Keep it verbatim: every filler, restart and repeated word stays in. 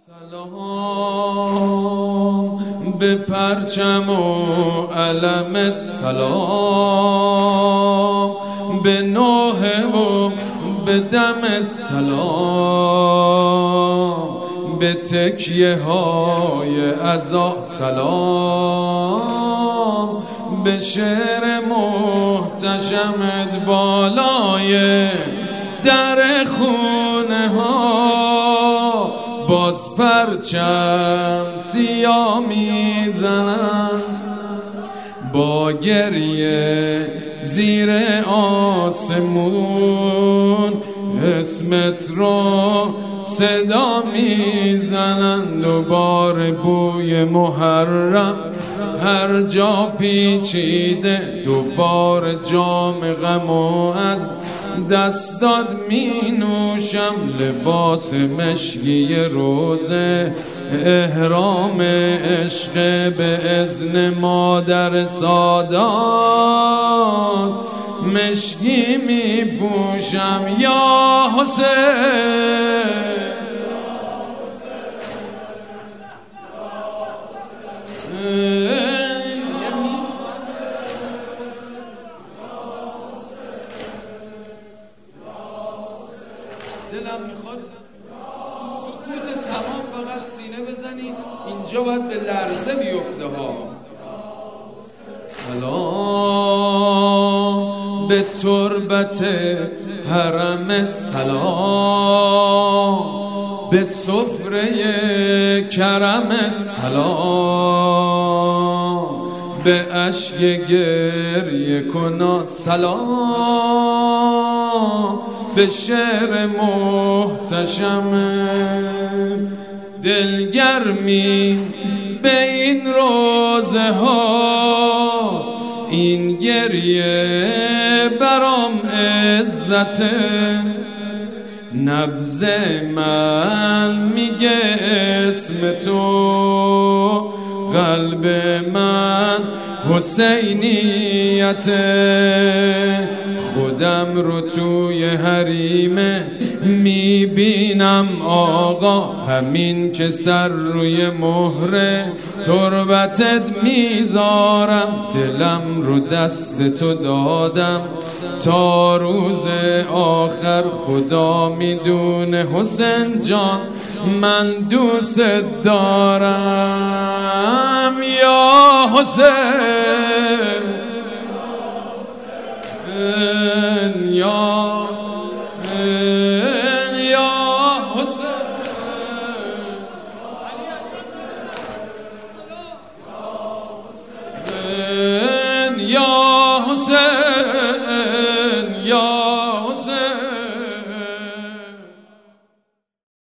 سلام به پرچم و علمت، سلام به نوحه و به دمت، سلام به تکیه های عزا، سلام به شعر محتشمت بالای در خونه ها. باز پرچم سیاه میزنن با گریه زیر آسمون، اسمت رو صدا میزنن. دوباره بوی محرم هر جا پیچیده، دوباره جام غمو از دست داد می نوشم. لباس مشکی روزه احرام عشق به اذن مادر سادات، مشکی می پوشم یا حسین. دلم میخواد سکوت تمام فقط سینه بزنید، اینجا باید به لرزه بیفته ها. سلام به تربت حرمت، سلام به سفره کرمت، سلام به اشک گریه کنا، سلام به شعر محتشم. دلگرمی به این روزه هاست، این گریه برام عزته. نبض من میگه اسم تو، قلب من حسینیته. خودم رو توی حریمه میبینم آقا، همین که سر روی مهر تربتت میذارم. دلم رو دست تو دادم تا روز آخر، خدا میدونه حسین جان من دوست دارم یا حسین. یا یا حسین، یا حسین، یا حسین.